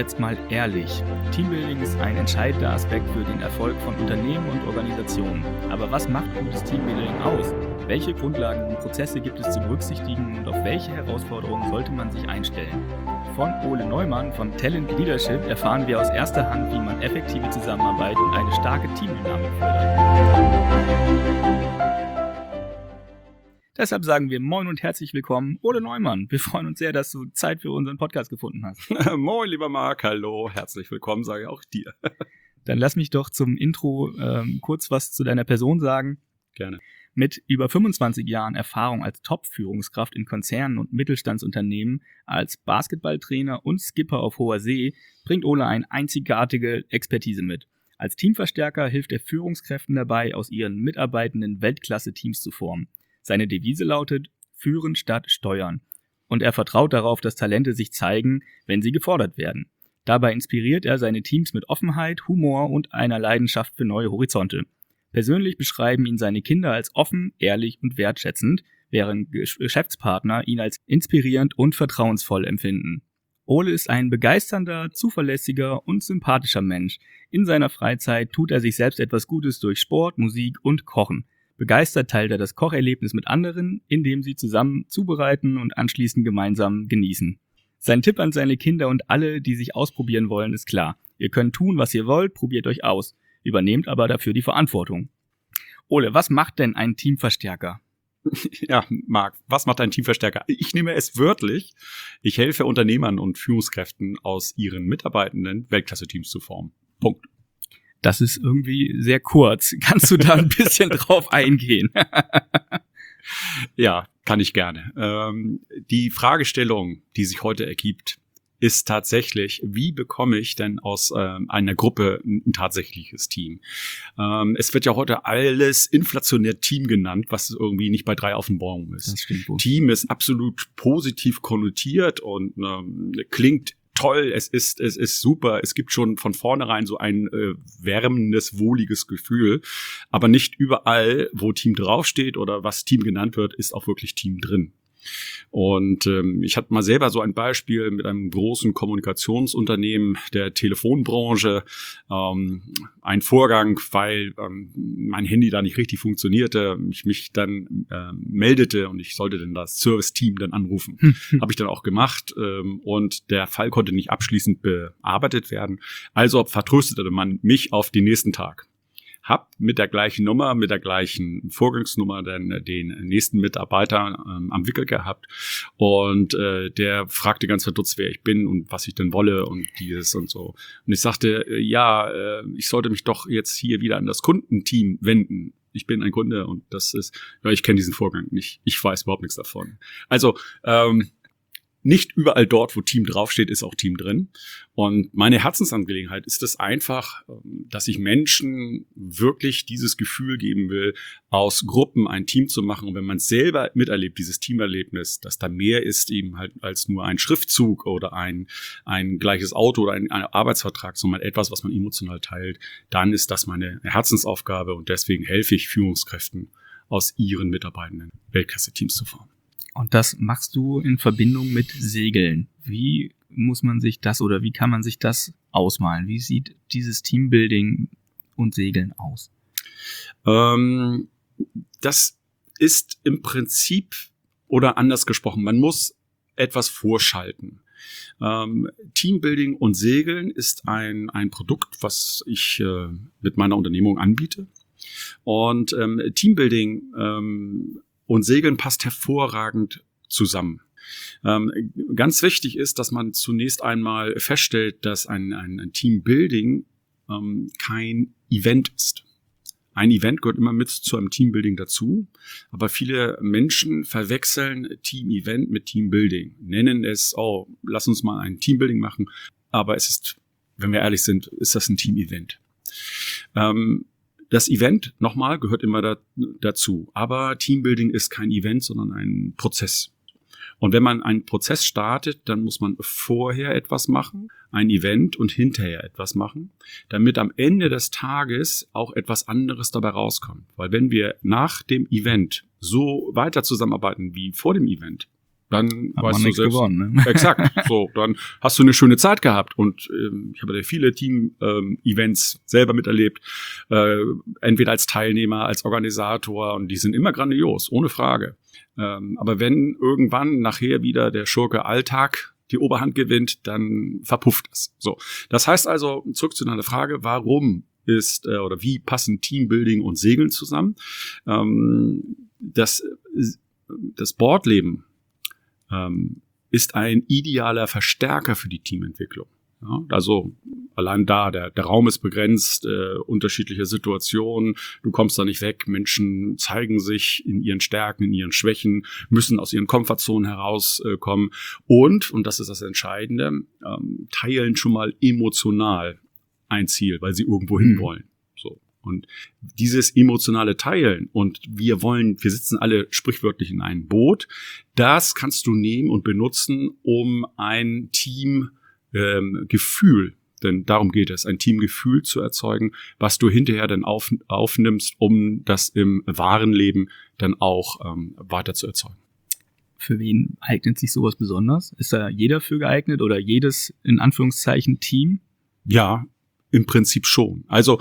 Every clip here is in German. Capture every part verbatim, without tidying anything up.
jetzt mal ehrlich. Teambuilding ist ein entscheidender Aspekt für den Erfolg von Unternehmen und Organisationen. Aber was macht gutes Teambuilding aus? Welche Grundlagen und Prozesse gibt es zu berücksichtigen und auf welche Herausforderungen sollte man sich einstellen? Von Ole Neumann von Talent Leadership erfahren wir aus erster Hand, wie man effektive Zusammenarbeit und eine starke Teamdynamik fördert. Deshalb sagen wir Moin und herzlich willkommen, Ole Neumann. Wir freuen uns sehr, dass du Zeit für unseren Podcast gefunden hast. Moin, lieber Marc, hallo, herzlich willkommen, sage ich auch dir. Dann lass mich doch zum Intro ähm, kurz was zu deiner Person sagen. Gerne. Mit über fünfundzwanzig Jahren Erfahrung als Top-Führungskraft in Konzernen und Mittelstandsunternehmen, als Basketballtrainer und Skipper auf hoher See, bringt Ole eine einzigartige Expertise mit. Als Teamverstärker hilft er Führungskräften dabei, aus ihren Mitarbeitenden Weltklasse-Teams zu formen. Seine Devise lautet, führen statt steuern. Und er vertraut darauf, dass Talente sich zeigen, wenn sie gefordert werden. Dabei inspiriert er seine Teams mit Offenheit, Humor und einer Leidenschaft für neue Horizonte. Persönlich beschreiben ihn seine Kinder als offen, ehrlich und wertschätzend, während Geschäftspartner ihn als inspirierend und vertrauensvoll empfinden. Ole ist ein begeisternder, zuverlässiger und sympathischer Mensch. In seiner Freizeit tut er sich selbst etwas Gutes durch Sport, Musik und Kochen. Begeistert teilt er das Kocherlebnis mit anderen, indem sie zusammen zubereiten und anschließend gemeinsam genießen. Sein Tipp an seine Kinder und alle, die sich ausprobieren wollen, ist klar. Ihr könnt tun, was ihr wollt, probiert euch aus. Übernehmt aber dafür die Verantwortung. Ole, was macht denn ein Teamverstärker? Ja, Marc, was macht ein Teamverstärker? Ich nehme es wörtlich. Ich helfe Unternehmern und Führungskräften, aus ihren Mitarbeitenden Weltklasse-Teams zu formen. Punkt. Das ist irgendwie sehr kurz. Kannst du da ein bisschen drauf eingehen? Ja, kann ich gerne. Ähm, die Fragestellung, die sich heute ergibt, ist tatsächlich, wie bekomme ich denn aus ähm, einer Gruppe ein, ein tatsächliches Team? Ähm, es wird ja heute alles inflationär Team genannt, was irgendwie nicht bei drei auf dem Baum ist. Das stimmt wohl. Team ist absolut positiv konnotiert und ähm, klingt toll, es ist, es ist super, es gibt schon von vornherein so ein äh, wärmendes, wohliges Gefühl, aber nicht überall, wo Team draufsteht oder was Team genannt wird, ist auch wirklich Team drin. Und ähm, ich hatte mal selber so ein Beispiel mit einem großen Kommunikationsunternehmen der Telefonbranche, ähm, ein Vorgang, weil ähm, mein Handy da nicht richtig funktionierte, ich mich dann äh, meldete und ich sollte dann das Service-Team dann anrufen. Habe ich dann auch gemacht ähm, und der Fall konnte nicht abschließend bearbeitet werden, also vertröstete man mich auf den nächsten Tag. Hab mit der gleichen Nummer, mit der gleichen Vorgangsnummer dann den nächsten Mitarbeiter ähm, am Wickel gehabt und äh, der fragte ganz verdutzt, wer ich bin und was ich denn wolle und dieses und so. Und ich sagte, äh, ja, äh, ich sollte mich doch jetzt hier wieder an das Kundenteam wenden. Ich bin ein Kunde und das ist, ja, ich kenne diesen Vorgang nicht. Ich weiß überhaupt nichts davon. Also, ähm, nicht überall dort, wo Team draufsteht, ist auch Team drin. Und meine Herzensangelegenheit ist es einfach, dass ich Menschen wirklich dieses Gefühl geben will, aus Gruppen ein Team zu machen. Und wenn man es selber miterlebt, dieses Teamerlebnis, dass da mehr ist eben halt als nur ein Schriftzug oder ein, ein gleiches Auto oder ein, ein Arbeitsvertrag, sondern etwas, was man emotional teilt, dann ist das meine Herzensaufgabe. Und deswegen helfe ich Führungskräften, aus ihren Mitarbeitenden Weltklasse-Teams zu formen. Und das machst du in Verbindung mit Segeln. Wie muss man sich das oder wie kann man sich das ausmalen? Wie sieht dieses Teambuilding und Segeln aus? Ähm, das ist im Prinzip, oder anders gesprochen, man muss etwas vorschalten. Ähm, Teambuilding und Segeln ist ein, ein Produkt, was ich äh, mit meiner Unternehmung anbiete. Und ähm, Teambuilding ähm, und Segeln passt hervorragend zusammen. Ähm, ganz wichtig ist, dass man zunächst einmal feststellt, dass ein, ein, ein Teambuilding ähm, kein Event ist. Ein Event gehört immer mit zu einem Teambuilding dazu, aber viele Menschen verwechseln Team-Event mit Teambuilding, nennen es, oh, lass uns mal ein Teambuilding machen, aber es ist, wenn wir ehrlich sind, ist das ein Team-Event. Ähm, Das Event, nochmal, gehört immer da, dazu. Aber Teambuilding ist kein Event, sondern ein Prozess. Und wenn man einen Prozess startet, dann muss man vorher etwas machen, ein Event und hinterher etwas machen, damit am Ende des Tages auch etwas anderes dabei rauskommt. Weil wenn wir nach dem Event so weiter zusammenarbeiten wie vor dem Event, Dann Hat weißt man du nichts selbst, gewonnen, ne? exakt, so, dann hast du eine schöne Zeit gehabt und ähm, ich habe ja viele Team-Events ähm, selber miterlebt, äh, entweder als Teilnehmer, als Organisator und die sind immer grandios, ohne Frage. Ähm, aber wenn irgendwann nachher wieder der Schurke Alltag die Oberhand gewinnt, dann verpufft es. So, das heißt also, zurück zu deiner Frage, warum ist äh, oder wie passen Teambuilding und Segeln zusammen? Ähm, das, das Boardleben ähm, ist ein idealer Verstärker für die Teamentwicklung. Ja, also allein da, der, der Raum ist begrenzt, äh, unterschiedliche Situationen, du kommst da nicht weg, Menschen zeigen sich in ihren Stärken, in ihren Schwächen, müssen aus ihren Komfortzonen herauskommen äh, und, und das ist das Entscheidende, ähm, teilen schon mal emotional ein Ziel, weil sie irgendwo hin wollen. So. Und dieses emotionale Teilen und wir wollen, wir sitzen alle sprichwörtlich in einem Boot, das kannst du nehmen und benutzen, um ein Team ähm, Gefühl, denn darum geht es, ein Teamgefühl zu erzeugen, was du hinterher dann auf, aufnimmst, um das im wahren Leben dann auch ähm, weiter zu erzeugen. Für wen eignet sich sowas besonders? Ist da jeder für geeignet oder jedes, in Anführungszeichen, Team? Ja, im Prinzip schon. Also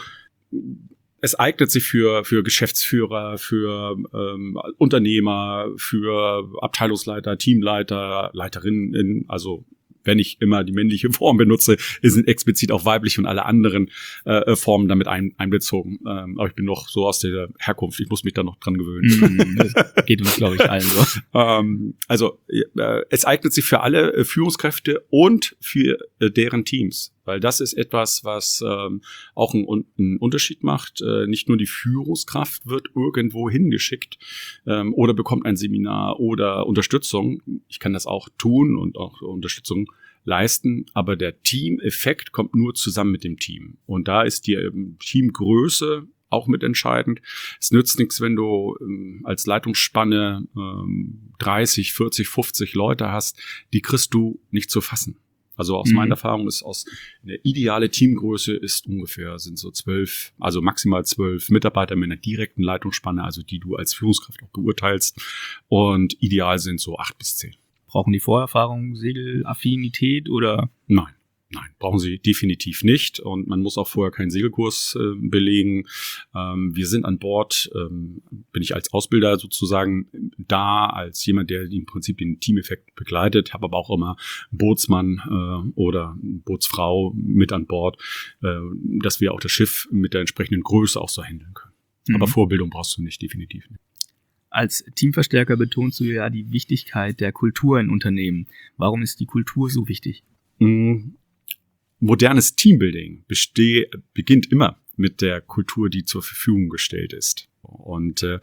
es eignet sich für für Geschäftsführer, für ähm, Unternehmer, für Abteilungsleiter, Teamleiter, Leiterinnen, also wenn ich immer die männliche Form benutze, sind explizit auch weibliche und alle anderen äh, Formen damit ein, einbezogen. Ähm, aber ich bin noch so aus der Herkunft, ich muss mich da noch dran gewöhnen. Das geht uns, glaube ich, allen so. ähm, also äh, es eignet sich für alle äh, Führungskräfte und für äh, deren Teams, weil das ist etwas, was ähm, auch einen, einen Unterschied macht. Äh, nicht nur die Führungskraft wird irgendwo hingeschickt ähm, oder bekommt ein Seminar oder Unterstützung. Ich kann das auch tun und auch Unterstützung leisten, aber der Teameffekt kommt nur zusammen mit dem Team. Und da ist die ähm, Teamgröße auch mit entscheidend. Es nützt nichts, wenn du ähm, als Leitungsspanne ähm, dreißig, vierzig, fünfzig Leute hast, die kriegst du nicht zu fassen. Also aus mhm. meiner Erfahrung ist aus eine ideale Teamgröße ist ungefähr, sind so zwölf, also maximal zwölf Mitarbeiter mit einer direkten Leitungsspanne, also die du als Führungskraft auch beurteilst. Und ideal sind so acht bis zehn. Brauchen die Vorerfahrung, Segelaffinität oder? Nein. Nein, brauchen sie definitiv nicht und man muss auch vorher keinen Segelkurs äh, belegen. Ähm, wir sind an Bord, ähm, bin ich als Ausbilder sozusagen da, als jemand, der im Prinzip den Teameffekt begleitet, habe aber auch immer einen Bootsmann äh, oder eine Bootsfrau mit an Bord, äh, dass wir auch das Schiff mit der entsprechenden Größe auch so handeln können. Mhm. Aber Vorbildung brauchst du nicht, definitiv nicht. Als Teamverstärker betonst du ja die Wichtigkeit der Kultur in Unternehmen. Warum ist die Kultur so wichtig? Mhm. Modernes Teambuilding besteht, beginnt immer mit der Kultur, die zur Verfügung gestellt ist. Und äh,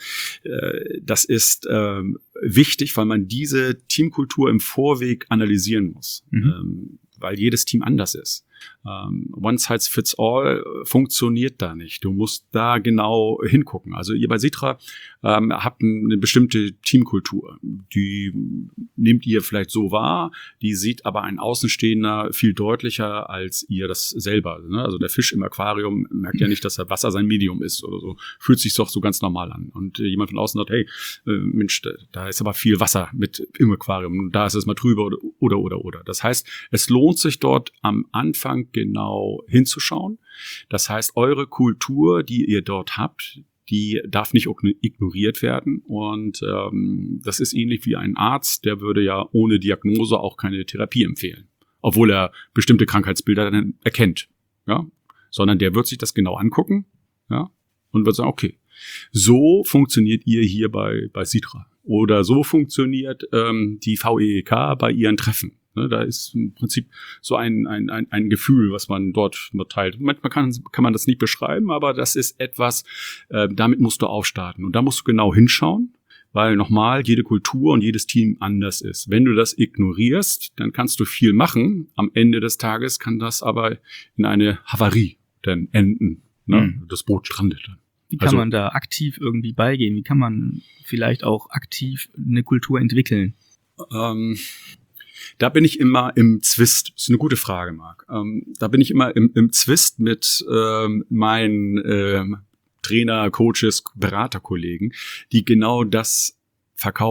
das ist äh, wichtig, weil man diese Teamkultur im Vorweg analysieren muss, mhm. ähm, weil jedes Team anders ist. Ähm, One size fits all funktioniert da nicht. Du musst da genau hingucken. Also ihr bei Sitra ähm, habt eine bestimmte Teamkultur. Die nehmt ihr vielleicht so wahr, die sieht aber ein Außenstehender viel deutlicher als ihr das selber. Ne? Also der Fisch im Aquarium merkt ja nicht, dass das Wasser sein Medium ist oder so. Fühlt sich doch so ganz normal an. Und äh, jemand von außen sagt, hey, äh, Mensch, da, da ist aber viel Wasser mit im Aquarium. Da ist es mal drüber oder, oder, oder, oder. Das heißt, es lohnt sich dort am Anfang genau hinzuschauen. Das heißt, eure Kultur, die ihr dort habt, die darf nicht ignoriert werden. Und ähm, das ist ähnlich wie ein Arzt, der würde ja ohne Diagnose auch keine Therapie empfehlen, obwohl er bestimmte Krankheitsbilder dann erkennt. Ja? Sondern der wird sich das genau angucken, ja, und wird sagen, okay, so funktioniert ihr hier bei, bei Sitra. Oder so funktioniert ähm, die V E E K bei ihren Treffen. Ne, da ist im Prinzip so ein, ein, ein, ein Gefühl, was man dort teilt. Manchmal kann, kann man das nicht beschreiben, aber das ist etwas, äh, damit musst du aufstarten. Und da musst du genau hinschauen, weil nochmal jede Kultur und jedes Team anders ist. Wenn du das ignorierst, dann kannst du viel machen. Am Ende des Tages kann das aber in eine Havarie dann enden. Ne? Mhm. Das Boot strandet dann. Wie kann also, man da aktiv irgendwie beigehen? Wie kann man vielleicht auch aktiv eine Kultur entwickeln? Ähm, Da bin ich immer im Zwist. Das ist eine gute Frage, Marc. Ähm, da bin ich immer im, im Zwist mit ähm, meinen ähm, Trainer, Coaches, Beraterkollegen, die genau das verkaufen.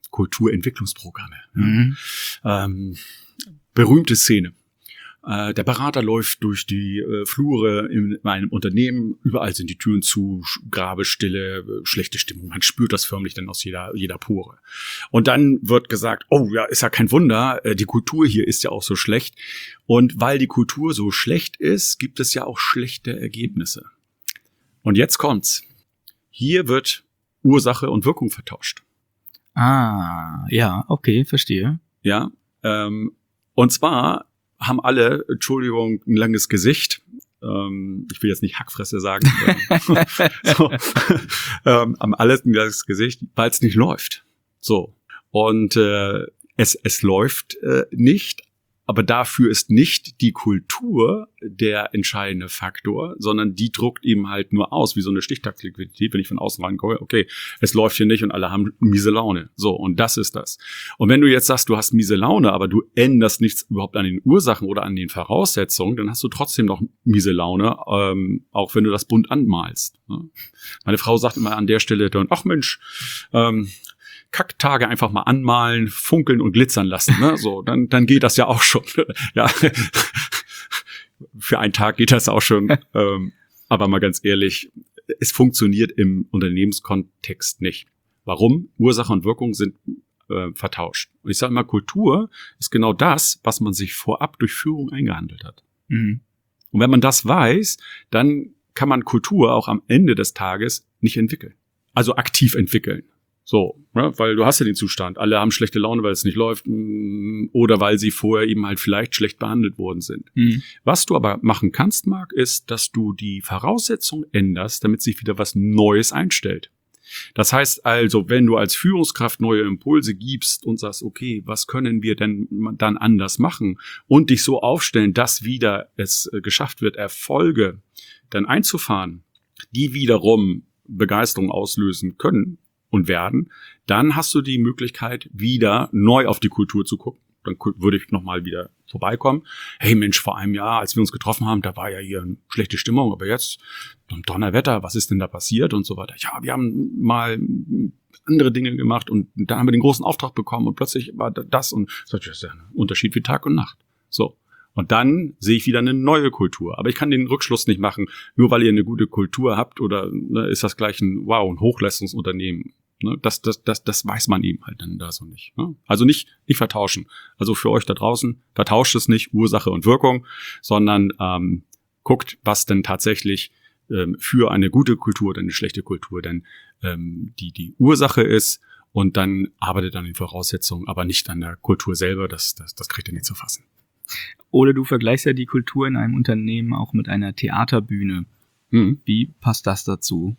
Kulturentwicklungsprogramme. Mhm. Ähm, berühmte Szene. Äh, der Berater läuft durch die äh, Flure in einem Unternehmen, überall sind die Türen zu, Grabestille, äh, schlechte Stimmung, man spürt das förmlich dann aus jeder, jeder Pore. Und dann wird gesagt, oh ja, ist ja kein Wunder, äh, die Kultur hier ist ja auch so schlecht. Und weil die Kultur so schlecht ist, gibt es ja auch schlechte Ergebnisse. Und jetzt kommt's. Hier wird Ursache und Wirkung vertauscht. Ah, ja, okay, verstehe. Ja, ähm, und zwar haben alle, Entschuldigung, ein langes Gesicht. Ähm, ich will jetzt nicht Hackfresse sagen. so, ähm, haben alle ein langes Gesicht, weil es nicht läuft. So. Und äh, es, es läuft äh, nicht, aber dafür ist nicht die Kultur der entscheidende Faktor, sondern die druckt eben halt nur aus, wie so eine Stichtagsliquidität, wenn ich von außen reinkomme, okay, es läuft hier nicht und alle haben miese Laune. So, und das ist das. Und wenn du jetzt sagst, du hast miese Laune, aber du änderst nichts überhaupt an den Ursachen oder an den Voraussetzungen, dann hast du trotzdem noch miese Laune, ähm, auch wenn du das bunt anmalst. Ne? Meine Frau sagt immer an der Stelle dann, ach Mensch, ähm, Kacktage einfach mal anmalen, funkeln und glitzern lassen, ne? So, dann dann geht das ja auch schon. Ja, für einen Tag geht das auch schon. ähm, aber mal ganz ehrlich, es funktioniert im Unternehmenskontext nicht. Warum? Ursache und Wirkung sind äh, vertauscht. Und ich sage immer, Kultur ist genau das, was man sich vorab durch Führung eingehandelt hat. Mhm. Und wenn man das weiß, dann kann man Kultur auch am Ende des Tages nicht entwickeln. Also aktiv entwickeln. So, ne? Weil du hast ja den Zustand, alle haben schlechte Laune, weil es nicht läuft oder weil sie vorher eben halt vielleicht schlecht behandelt worden sind. Mhm. Was du aber machen kannst, Marc, ist, dass du die Voraussetzungen änderst, damit sich wieder was Neues einstellt. Das heißt also, wenn du als Führungskraft neue Impulse gibst und sagst, okay, was können wir denn dann anders machen und dich so aufstellen, dass wieder es geschafft wird, Erfolge dann einzufahren, die wiederum Begeisterung auslösen können, und werden, dann hast du die Möglichkeit, wieder neu auf die Kultur zu gucken. Dann würde ich nochmal wieder vorbeikommen. Hey Mensch, vor einem Jahr, als wir uns getroffen haben, da war ja hier eine schlechte Stimmung, aber jetzt, Donnerwetter, was ist denn da passiert und so weiter. Ja, wir haben mal andere Dinge gemacht und dann haben wir den großen Auftrag bekommen und plötzlich war das und das ist ja ein Unterschied wie Tag und Nacht. So. Und dann sehe ich wieder eine neue Kultur. Aber ich kann den Rückschluss nicht machen, nur weil ihr eine gute Kultur habt oder ne, ist das gleich ein, wow, ein Hochleistungsunternehmen. Ne, das, das, das, das weiß man eben halt dann da so nicht. Ne? Also nicht, nicht vertauschen. Also für euch da draußen, vertauscht es nicht Ursache und Wirkung, sondern ähm, guckt, was denn tatsächlich ähm, für eine gute Kultur oder eine schlechte Kultur denn ähm, die, die Ursache ist und dann arbeitet an den Voraussetzungen, aber nicht an der Kultur selber. Das, das, das kriegt ihr nicht zu fassen. Oder du vergleichst ja die Kultur in einem Unternehmen auch mit einer Theaterbühne. Mhm. Wie passt das dazu?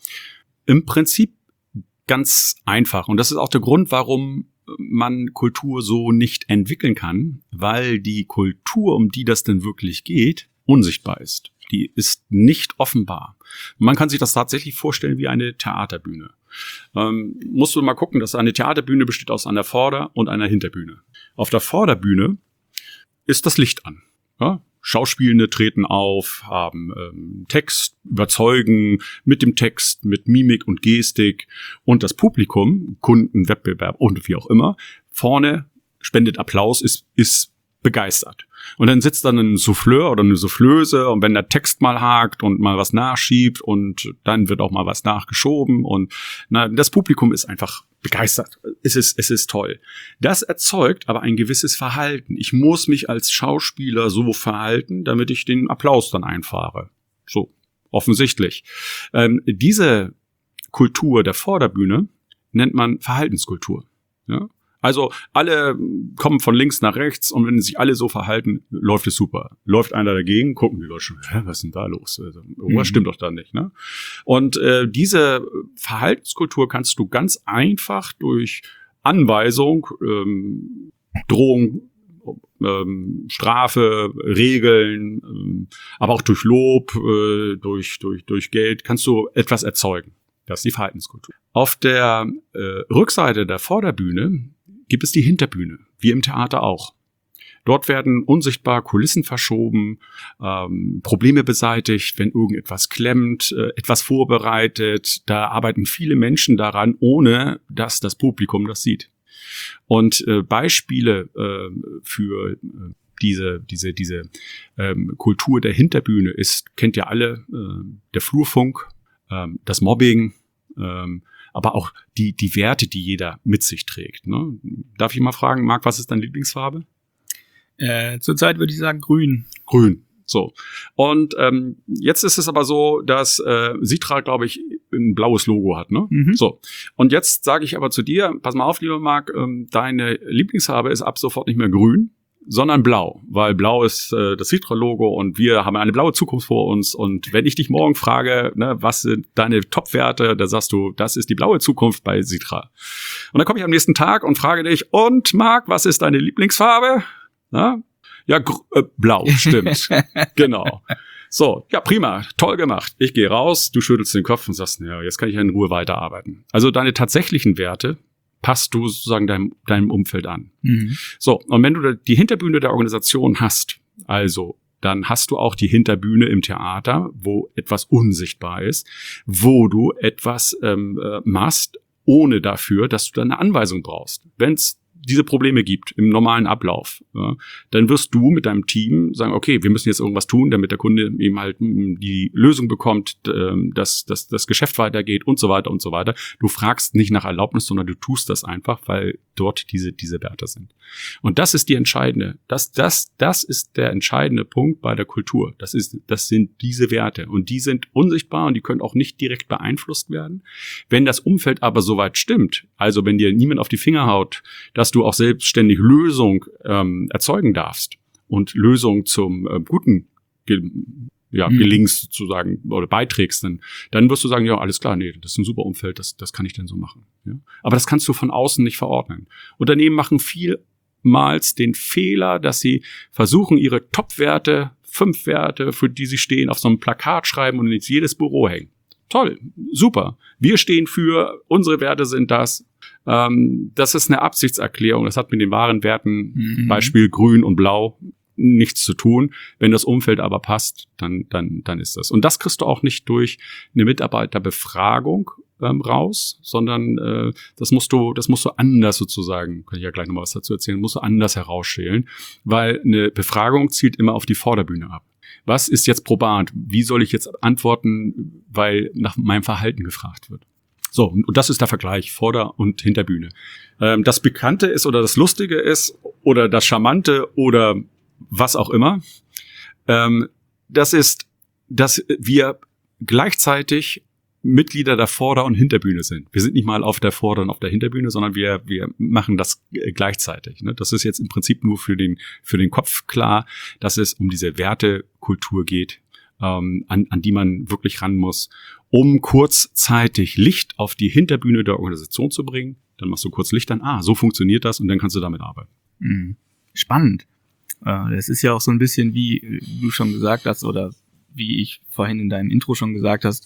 Im Prinzip ganz einfach. Und das ist auch der Grund, warum man Kultur so nicht entwickeln kann, weil die Kultur, um die das denn wirklich geht, unsichtbar ist. Die ist nicht offenbar. Man kann sich das tatsächlich vorstellen wie eine Theaterbühne. Ähm, musst du mal gucken, dass eine Theaterbühne besteht aus einer Vorder- und einer Hinterbühne. Auf der Vorderbühne ist das Licht an. Ja? Schauspielende treten auf, haben ähm, Text, überzeugen mit dem Text, mit Mimik und Gestik und das Publikum, Kunden, Wettbewerb und wie auch immer, vorne spendet Applaus, ist, ist begeistert. Und dann sitzt dann ein Souffleur oder eine Soufflöse und wenn der Text mal hakt und mal was nachschiebt und dann wird auch mal was nachgeschoben und na, das Publikum ist einfach begeistert. Es ist, es ist toll. Das erzeugt aber ein gewisses Verhalten. Ich muss mich als Schauspieler so verhalten, damit ich den Applaus dann einfahre. So, offensichtlich. Ähm, diese Kultur der Vorderbühne nennt man Verhaltenskultur. Ja? Also alle kommen von links nach rechts und wenn sich alle so verhalten, läuft es super. Läuft einer dagegen, gucken die Leute schon, hä, was ist denn da los? Also, irgendwas mhm. stimmt doch da nicht. Ne? Und äh, diese Verhaltenskultur kannst du ganz einfach durch Anweisung, ähm, Drohung, ähm, Strafe, Regeln, ähm, aber auch durch Lob, äh, durch, durch, durch Geld, kannst du etwas erzeugen. Das ist die Verhaltenskultur. Auf der äh, Rückseite der Vorderbühne gibt es die Hinterbühne, wie im Theater auch. Dort werden unsichtbar Kulissen verschoben, ähm, Probleme beseitigt, wenn irgendetwas klemmt, äh, etwas vorbereitet. Da arbeiten viele Menschen daran, ohne dass das Publikum das sieht. Und äh, Beispiele äh, für äh, diese diese diese ähm, Kultur der Hinterbühne ist, kennt ihr alle, äh, der Flurfunk, äh, das Mobbing, äh, aber auch die die Werte, die jeder mit sich trägt. Ne? Darf ich mal fragen, Marc, was ist deine Lieblingsfarbe? Äh, zurzeit würde ich sagen grün. Grün. So. Und ähm, jetzt ist es aber so, dass äh, Sitra, glaube ich, ein blaues Logo hat, ne? Mhm. So. Und jetzt sage ich aber zu dir, pass mal auf, lieber Marc, ähm, deine Lieblingsfarbe ist ab sofort nicht mehr grün, sondern blau, weil blau ist äh, das Sitra-Logo und wir haben eine blaue Zukunft vor uns. Und wenn ich dich morgen frage, ne, was sind deine Top-Werte, da sagst du, das ist die blaue Zukunft bei Sitra. Und dann komme ich am nächsten Tag und frage dich, und Marc, was ist deine Lieblingsfarbe? Na? Ja, gr- äh, blau, stimmt. Genau. So, ja, prima, toll gemacht. Ich gehe raus, du schüttelst den Kopf und sagst, ja, jetzt kann ich ja in Ruhe weiterarbeiten. Also deine tatsächlichen Werte passt du sozusagen deinem, deinem Umfeld an. Mhm. So, und wenn du die Hinterbühne der Organisation hast, also dann hast du auch die Hinterbühne im Theater, wo etwas unsichtbar ist, wo du etwas ähm, äh, machst, ohne dafür, dass du da eine Anweisung brauchst. Wenn es diese Probleme gibt im normalen Ablauf, ja, dann wirst du mit deinem Team sagen, okay, wir müssen jetzt irgendwas tun, damit der Kunde eben halt die Lösung bekommt, dass, dass das Geschäft weitergeht und so weiter und so weiter. Du fragst nicht nach Erlaubnis, sondern du tust das einfach, weil dort diese diese Werte sind. Und das ist die entscheidende, das das das ist der entscheidende Punkt bei der Kultur. Das ist das sind diese Werte und die sind unsichtbar und die können auch nicht direkt beeinflusst werden. Wenn das Umfeld aber soweit stimmt, also wenn dir niemand auf die Finger haut, dass du auch selbstständig Lösung ähm, erzeugen darfst und Lösung zum äh, Guten ge- ja, Mhm. gelingst sozusagen oder beiträgst, dann, dann wirst du sagen, ja, alles klar, nee, das ist ein super Umfeld, das, das kann ich denn so machen. Ja? Aber das kannst du von außen nicht verordnen. Unternehmen machen vielmals den Fehler, dass sie versuchen, ihre Top-Werte, fünf Werte, für die sie stehen, auf so einem Plakat schreiben und in jedes Büro hängen. Toll, super. Wir stehen für, unsere Werte sind das. Ähm, das ist eine Absichtserklärung. Das hat mit den wahren Werten, Mhm. Beispiel Grün und Blau, nichts zu tun. Wenn das Umfeld aber passt, dann, dann, dann ist das. Und das kriegst du auch nicht durch eine Mitarbeiterbefragung ähm, raus, sondern äh, das musst du, das musst du anders sozusagen, kann ich ja gleich nochmal was dazu erzählen, musst du anders herausschälen, weil eine Befragung zielt immer auf die Vorderbühne ab. Was ist jetzt probat? Wie soll ich jetzt antworten, weil nach meinem Verhalten gefragt wird? So, und das ist der Vergleich, Vorder- und Hinterbühne. Ähm, das Bekannte ist oder das Lustige ist oder das Charmante oder was auch immer, ähm, das ist, dass wir gleichzeitig Mitglieder der Vorder- und Hinterbühne sind. Wir sind nicht mal auf der Vorder- und auf der Hinterbühne, sondern wir wir machen das gleichzeitig. Ne? Das ist jetzt im Prinzip nur für den für den Kopf klar, dass es um diese Wertekultur geht, ähm, an, an die man wirklich ran muss, um kurzzeitig Licht auf die Hinterbühne der Organisation zu bringen. Dann machst du kurz Licht an, ah, so funktioniert das und dann kannst du damit arbeiten. Mhm. Spannend. Äh, Das ist ja auch so ein bisschen, wie du schon gesagt hast, oder wie ich vorhin in deinem Intro schon gesagt hast,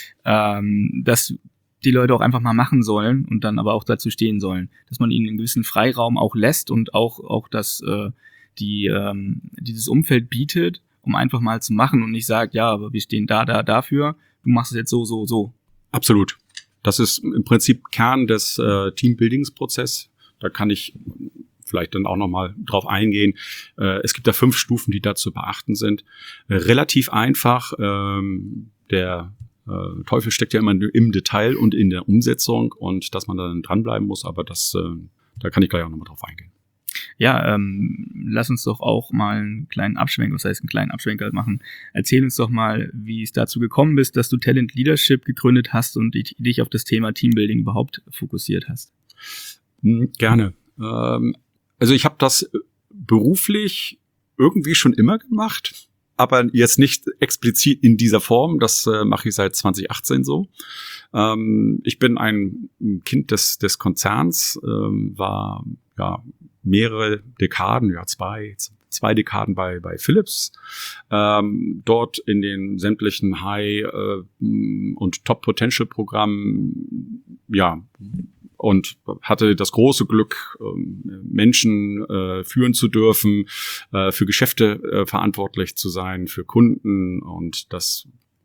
ähm, dass die Leute auch einfach mal machen sollen und dann aber auch dazu stehen sollen, dass man ihnen einen gewissen Freiraum auch lässt und auch auch das äh, die ähm, dieses Umfeld bietet, um einfach mal zu machen und nicht sagt, ja, aber wir stehen da, da, dafür, du machst es jetzt so, so, so. Absolut. Das ist im Prinzip Kern des äh, Teambuildingsprozesses. Da kann ich vielleicht dann auch nochmal drauf eingehen. Äh, es gibt da fünf Stufen, die da zu beachten sind. Äh, relativ einfach. Ähm, der äh, Teufel steckt ja immer im Detail und in der Umsetzung und dass man dann dranbleiben muss, aber das, äh, da kann ich gleich auch nochmal drauf eingehen. Ja, ähm, lass uns doch auch mal einen kleinen Abschwenker, was heißt einen kleinen Abschwenker machen. Erzähl uns doch mal, wie es dazu gekommen ist, dass du Talent Leadership gegründet hast und dich auf das Thema Teambuilding überhaupt fokussiert hast. Hm, gerne. Ähm, also ich habe das beruflich irgendwie schon immer gemacht, aber jetzt nicht explizit in dieser Form. Das äh, mache ich seit zwanzig achtzehn so. Ähm, ich bin ein Kind des, des Konzerns, ähm, war ja mehrere Dekaden, ja zwei, zwei Dekaden bei bei Philips, ähm, dort in den sämtlichen High- äh, und Top-Potential-Programmen, ja, und hatte das große Glück, Menschen äh, führen zu dürfen, äh, für Geschäfte äh, verantwortlich zu sein, für Kunden, und das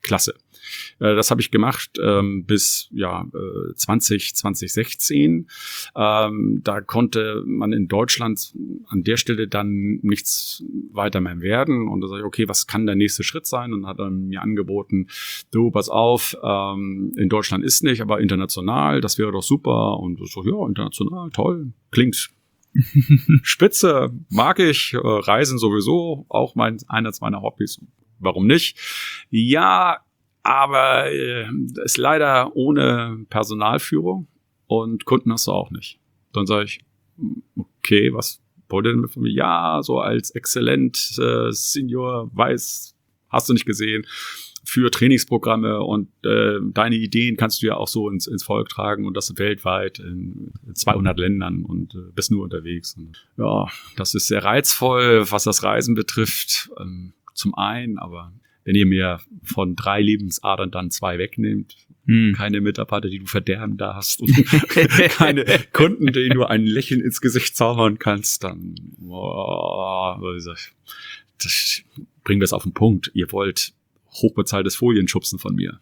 klasse. Äh, das habe ich gemacht ähm, bis ja äh, zwanzig, zwanzig sechzehn. Ähm, da konnte man in Deutschland an der Stelle dann nichts weiter mehr werden. Und da sage ich, okay, was kann der nächste Schritt sein? Und hat er mir angeboten, du, pass auf, ähm, in Deutschland ist nicht, aber international, das wäre doch super. Und so, ja, international, toll, klingt spitze, mag ich, äh, Reisen sowieso, auch mein, eines meiner Hobbys. Warum nicht? Ja, aber äh, ist leider ohne Personalführung und Kunden hast du auch nicht. Dann sage ich, okay, was wollt ihr denn mit von mir? Ja, so als exzellent äh, Senior, weiß, hast du nicht gesehen, für Trainingsprogramme und äh, deine Ideen kannst du ja auch so ins, ins Volk tragen und das weltweit in zweihundert Ländern und äh, bist nur unterwegs. Und, ja, das ist sehr reizvoll, was das Reisen betrifft, ähm, zum einen, aber wenn ihr mir von drei Lebensadern dann zwei wegnehmt, hm. keine Mitarbeiter, die du verderben darfst und keine Kunden, denen du ein Lächeln ins Gesicht zaubern kannst, dann oh, das bringen wir es auf den Punkt. Ihr wollt hochbezahltes Folienschubsen von mir.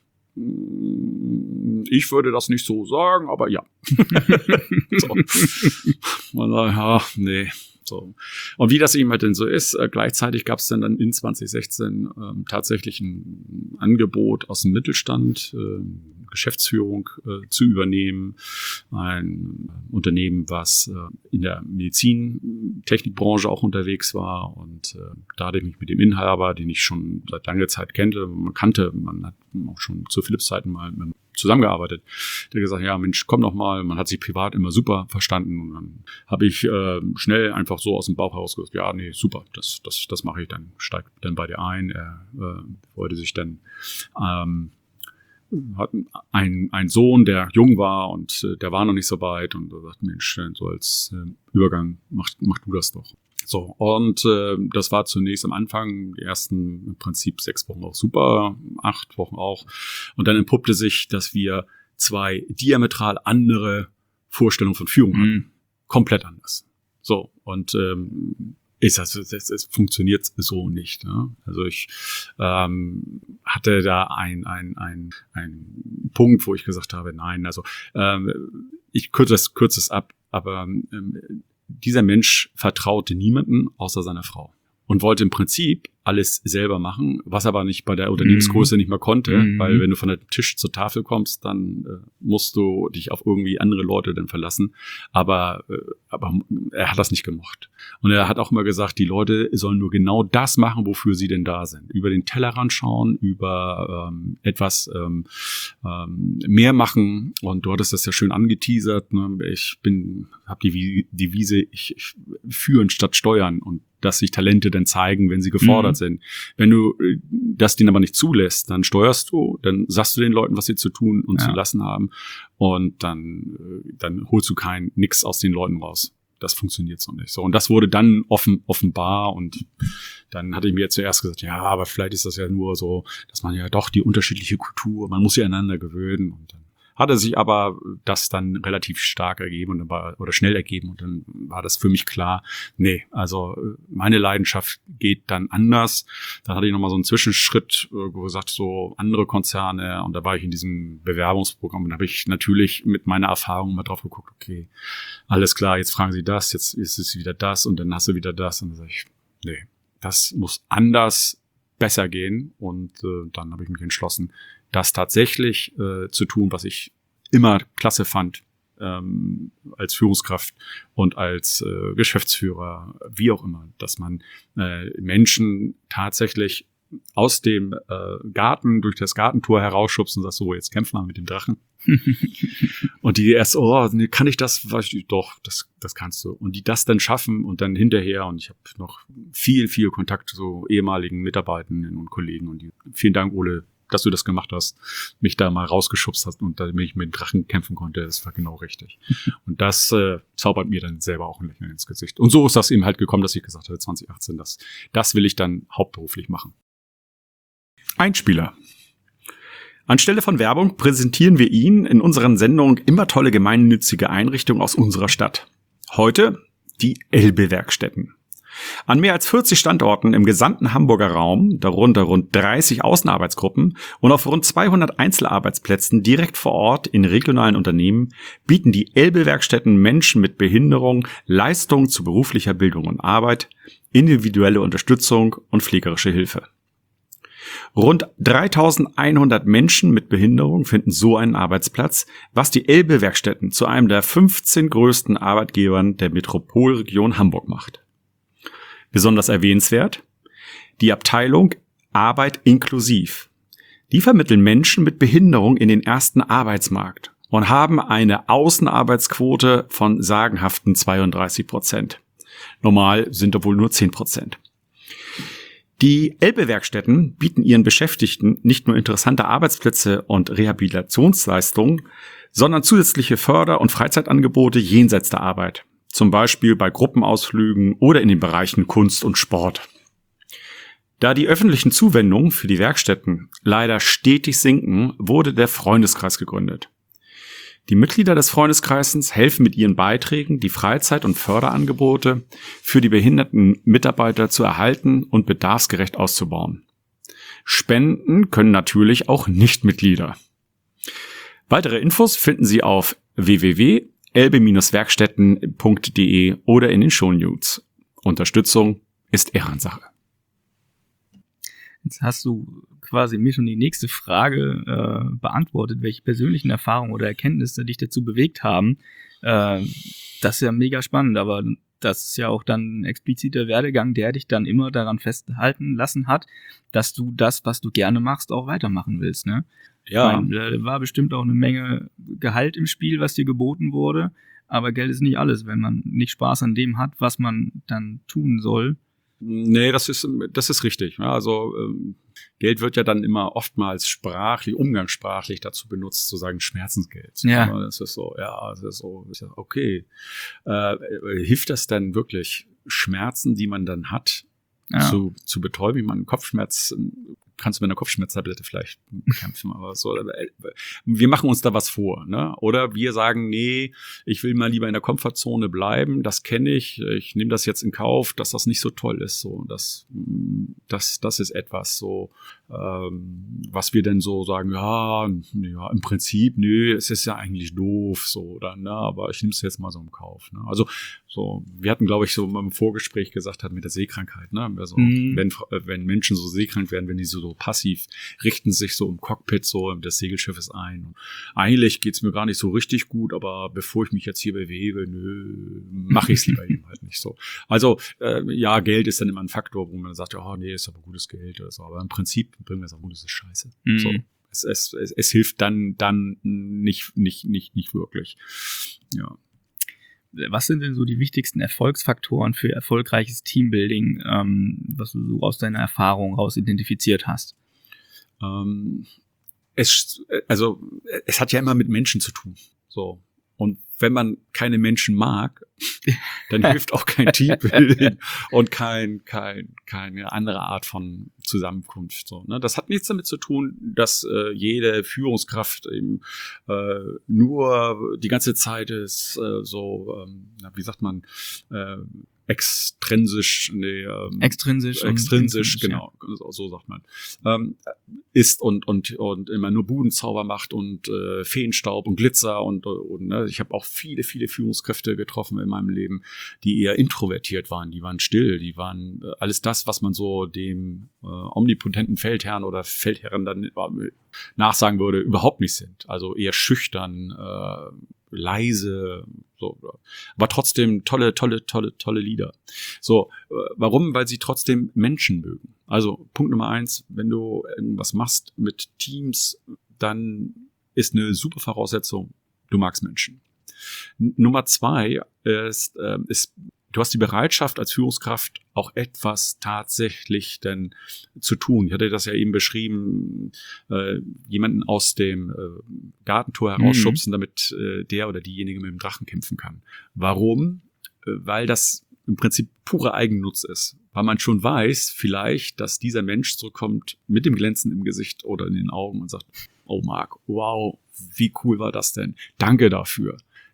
Ich würde das nicht so sagen, aber ja. so. Man sagt, ja, nee. So. Und wie das eben halt denn so ist, äh, gleichzeitig gab es dann, dann in zwanzig sechzehn ähm, tatsächlich ein Angebot aus dem Mittelstand, äh, Geschäftsführung äh, zu übernehmen. Ein Unternehmen, was äh, in der Medizintechnikbranche auch unterwegs war. Und äh, da hatte ich mich mit dem Inhaber, den ich schon seit langer Zeit kannte, man kannte, man hat auch schon zu Philipps Zeiten mal mit zusammengearbeitet. Der hat gesagt, ja Mensch, komm noch mal. Man hat sich privat immer super verstanden. Und dann habe ich äh, schnell einfach so aus dem Bauch heraus gesagt, ja, nee, super, das das das mache ich dann. Steigt dann bei dir ein. Er äh, wollte sich dann ähm, hat einen einen Sohn, der jung war und äh, der war noch nicht so weit und er sagt, Mensch, so als äh, Übergang mach, mach du das doch. So, und äh, das war zunächst am Anfang, die ersten im Prinzip sechs Wochen auch super, acht Wochen auch. Und dann entpuppte sich, dass wir zwei diametral andere Vorstellungen von Führung hatten. Mhm. Komplett anders. So, und ähm, ist das, es, es funktioniert so nicht. Ne? Also ich ähm, hatte da ein, ein, ein, ein Punkt, wo ich gesagt habe, nein, also ähm, ich kürze es, kürze es ab, aber ähm, dieser Mensch vertraute niemanden außer seiner Frau und wollte im Prinzip alles selber machen, was aber nicht bei der Unternehmensgröße mm. nicht mehr konnte, mm. weil wenn du von der Tisch zur Tafel kommst, dann äh, musst du dich auf irgendwie andere Leute dann verlassen. Aber, äh, aber er hat das nicht gemocht. Und er hat auch immer gesagt, die Leute sollen nur genau das machen, wofür sie denn da sind. Über den Tellerrand schauen, über ähm, etwas ähm, ähm, mehr machen. Und du hattest das ja schön angeteasert. Ne? Ich bin, habe die Devise, ich, ich führen statt steuern und dass sich Talente dann zeigen, wenn sie gefordert mhm. sind. Wenn du das denen aber nicht zulässt, dann steuerst du, dann sagst du den Leuten, was sie zu tun und ja. zu lassen haben und dann, dann holst du kein nix aus den Leuten raus. Das funktioniert so nicht. So, und das wurde dann offen, offenbar und dann hatte ich mir zuerst gesagt, ja, aber vielleicht ist das ja nur so, dass man ja doch die unterschiedliche Kultur, man muss sich aneinander gewöhnen und dann hatte sich aber das dann relativ stark ergeben und dann war, oder schnell ergeben und dann war das für mich klar, nee, also meine Leidenschaft geht dann anders. Dann hatte ich nochmal so einen Zwischenschritt, wo gesagt, so andere Konzerne und da war ich in diesem Bewerbungsprogramm und da habe ich natürlich mit meiner Erfahrung mal drauf geguckt, okay, alles klar, jetzt fragen Sie das, jetzt ist es wieder das und dann hast du wieder das und dann sage ich, nee, das muss anders besser gehen und äh, dann habe ich mich entschlossen, das tatsächlich äh, zu tun, was ich immer klasse fand ähm, als Führungskraft und als äh, Geschäftsführer, wie auch immer, dass man äh, Menschen tatsächlich aus dem äh, Garten, durch das Gartentor herausschubst und sagt, so, jetzt kämpfen wir mit dem Drachen. Und die erst, oh, nee, kann ich das? Doch, das, das kannst du. Und die das dann schaffen und dann hinterher, und ich habe noch viel, viel Kontakt zu so ehemaligen Mitarbeitenden und Kollegen und die, vielen Dank, Ole, dass du das gemacht hast, mich da mal rausgeschubst hast und damit ich mit dem Drachen kämpfen konnte, das war genau richtig. Und das äh, zaubert mir dann selber auch ein Lächeln ins Gesicht. Und so ist das eben halt gekommen, dass ich gesagt habe, zwanzig achtzehn, das, das will ich dann hauptberuflich machen. Einspieler. Anstelle von Werbung präsentieren wir Ihnen in unseren Sendungen immer tolle gemeinnützige Einrichtungen aus unserer Stadt. Heute die Elbe-Werkstätten. An mehr als vierzig Standorten im gesamten Hamburger Raum, darunter rund dreißig Außenarbeitsgruppen und auf rund zweihundert Einzelarbeitsplätzen direkt vor Ort in regionalen Unternehmen, bieten die Elbe-Werkstätten Menschen mit Behinderung Leistungen zu beruflicher Bildung und Arbeit, individuelle Unterstützung und pflegerische Hilfe. Rund dreitausendeinhundert Menschen mit Behinderung finden so einen Arbeitsplatz, was die Elbe-Werkstätten zu einem der fünfzehn größten Arbeitgebern der Metropolregion Hamburg macht. Besonders erwähnenswert: die Abteilung Arbeit inklusiv. Die vermitteln Menschen mit Behinderung in den ersten Arbeitsmarkt und haben eine Außenarbeitsquote von sagenhaften zweiunddreißig Prozent. Normal sind da wohl nur zehn Prozent. Die Elbe-Werkstätten bieten ihren Beschäftigten nicht nur interessante Arbeitsplätze und Rehabilitationsleistungen, sondern zusätzliche Förder- und Freizeitangebote jenseits der Arbeit. Zum Beispiel bei Gruppenausflügen oder in den Bereichen Kunst und Sport. Da die öffentlichen Zuwendungen für die Werkstätten leider stetig sinken, wurde der Freundeskreis gegründet. Die Mitglieder des Freundeskreises helfen mit ihren Beiträgen, die Freizeit- und Förderangebote für die behinderten Mitarbeiter zu erhalten und bedarfsgerecht auszubauen. Spenden können natürlich auch Nichtmitglieder. Weitere Infos finden Sie auf w w w punkt elbe werkstätten punkt de oder in den Shownotes. Unterstützung ist Ehrensache. Jetzt hast du quasi mir schon die nächste Frage äh, beantwortet, welche persönlichen Erfahrungen oder Erkenntnisse dich dazu bewegt haben. Äh, das ist ja mega spannend, aber das ist ja auch dann ein expliziter Werdegang, der dich dann immer daran festhalten lassen hat, dass du das, was du gerne machst, auch weitermachen willst, ne? Ja. Ich meine, da war bestimmt auch eine Menge Gehalt im Spiel, was dir geboten wurde, aber Geld ist nicht alles, wenn man nicht Spaß an dem hat, was man dann tun soll. Nee, das ist, das ist richtig. Ja, also ähm, Geld wird ja dann immer oftmals sprachlich, umgangssprachlich dazu benutzt, zu sagen Schmerzensgeld. Ja. Das ist so, ja, das ist so, okay. Äh, hilft das denn wirklich, Schmerzen, die man dann hat, ja. zu, zu betäuben? Ich meine, Kopfschmerz kannst du mit einer Kopfschmerztablette vielleicht kämpfen, aber so, wir machen uns da was vor, ne? Oder wir sagen, nee, ich will mal lieber in der Komfortzone bleiben, das kenne ich, ich nehme das jetzt in Kauf, dass das nicht so toll ist, so, das, das, das ist etwas so, ähm, was wir denn so sagen, ja, ja, im Prinzip, nö, es ist ja eigentlich doof, so, oder, ne, aber ich nehme es jetzt mal so im Kauf, ne? Also, so, wir hatten, glaube ich, so im Vorgespräch gesagt hat mit der Seekrankheit, ne, also, mhm. wenn, wenn Menschen so seekrank werden, wenn die so, so passiv richten sich so im Cockpit so des Segelschiffes ein. Und eigentlich geht's mir gar nicht so richtig gut, aber bevor ich mich jetzt hier bewege, nö, mache ich es lieber eben halt nicht so. Also äh, ja, Geld ist dann immer ein Faktor, wo man sagt, oh nee, ist aber gutes Geld oder so. Aber im Prinzip bringen wir es auch gut, das ist scheiße. Mhm. So, es, es, es, es hilft dann dann nicht nicht nicht nicht wirklich. Ja. Was sind denn so die wichtigsten Erfolgsfaktoren für erfolgreiches Teambuilding, ähm, was du so aus deiner Erfahrung raus identifiziert hast? Ähm, es, also, es hat ja immer mit Menschen zu tun. So. Und wenn man keine Menschen mag, dann hilft auch kein Teambuilding und kein, kein, keine andere Art von Zusammenkunft. So, ne? Das hat nichts damit zu tun, dass äh, jede Führungskraft eben äh, nur die ganze Zeit ist äh, so, ähm, wie sagt man, äh, extrinsisch, nee, ähm, extrinsisch, extrinsisch, genau, ja. so, so sagt man, ähm, ist und und und immer nur Budenzauber macht und äh, Feenstaub und Glitzer und, und ne? Ich habe auch viele, viele Führungskräfte getroffen in meinem Leben, die eher introvertiert waren, die waren still, die waren äh, alles das, was man so dem äh, omnipotenten Feldherrn oder Feldherren dann äh, nachsagen würde, überhaupt nicht sind. Also eher schüchtern, äh, leise, so, aber trotzdem tolle, tolle, tolle, tolle Lieder. So, äh, warum? Weil sie trotzdem Menschen mögen. Also Punkt Nummer eins, wenn du irgendwas machst mit Teams, dann ist eine super Voraussetzung, du magst Menschen. N- Nummer zwei ist, äh, ist, du hast die Bereitschaft als Führungskraft auch etwas tatsächlich denn zu tun. Ich hatte das ja eben beschrieben, äh, jemanden aus dem äh, Gartentor herausschubsen, mhm. damit äh, der oder diejenige mit dem Drachen kämpfen kann. Warum? Äh, weil das im Prinzip pure Eigennutz ist. Weil man schon weiß, vielleicht, dass dieser Mensch zurückkommt mit dem Glänzen im Gesicht oder in den Augen und sagt, oh Marc, wow, wie cool war das denn? Danke dafür.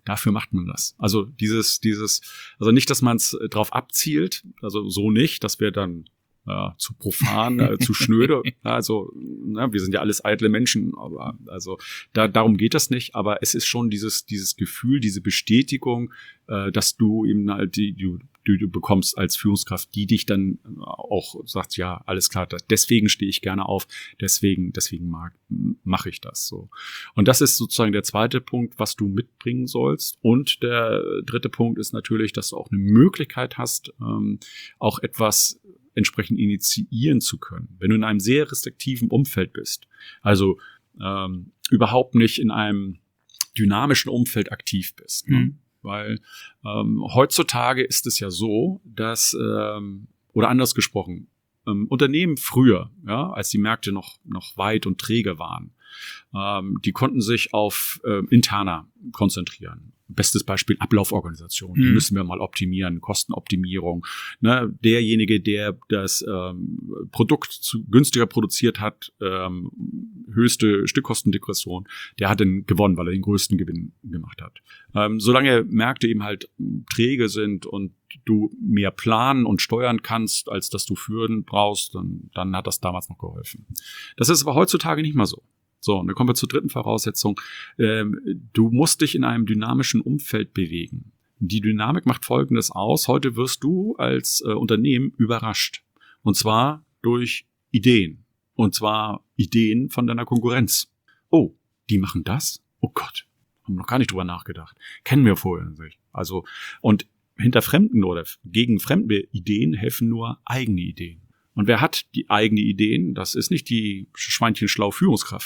Dafür macht man das. Also dieses, dieses, also nicht, dass man es drauf abzielt, also so nicht, dass wir dann ja, zu profan, äh, zu schnöde. Also, na, wir sind ja alles eitle Menschen, aber also da, darum geht das nicht. Aber es ist schon dieses, dieses Gefühl, diese Bestätigung, äh, dass du eben halt die, die, die du bekommst als Führungskraft, die dich dann auch sagt, ja, alles klar, deswegen stehe ich gerne auf, deswegen, deswegen mag, mache ich das so. Und das ist sozusagen der zweite Punkt, was du mitbringen sollst. Und der dritte Punkt ist natürlich, dass du auch eine Möglichkeit hast, ähm, auch etwas entsprechend initiieren zu können. Wenn du in einem sehr restriktiven Umfeld bist, also ähm, überhaupt nicht in einem dynamischen Umfeld aktiv bist, ne? Mhm. Weil ähm, heutzutage ist es ja so, dass, ähm, oder anders gesprochen, ähm, Unternehmen früher, ja, als die Märkte noch, noch weit und träge waren, ähm, die konnten sich auf äh, interner konzentrieren. Bestes Beispiel Ablauforganisation. Die Mhm. müssen wir mal optimieren, Kostenoptimierung. Ne, derjenige, der das ähm, Produkt zu, günstiger produziert hat, ähm, höchste Stückkostendegression, der hat dann gewonnen, weil er den größten Gewinn gemacht hat. Ähm, solange Märkte eben halt träge sind und du mehr planen und steuern kannst, als dass du führen brauchst, dann, dann hat das damals noch geholfen. Das ist aber heutzutage nicht mehr so. So, und dann kommen wir zur dritten Voraussetzung. Ähm, du musst dich in einem dynamischen Umfeld bewegen. Die Dynamik macht Folgendes aus. Heute wirst du als äh, Unternehmen überrascht. Und zwar durch Ideen. Und zwar Ideen von deiner Konkurrenz. Oh, die machen das? Oh Gott, haben noch gar nicht drüber nachgedacht. Kennen wir vorher nicht. Also, und hinter fremden oder gegen fremde Ideen helfen nur eigene Ideen. Und wer hat die eigenen Ideen? Das ist nicht die schweinchenschlau Führungskraft,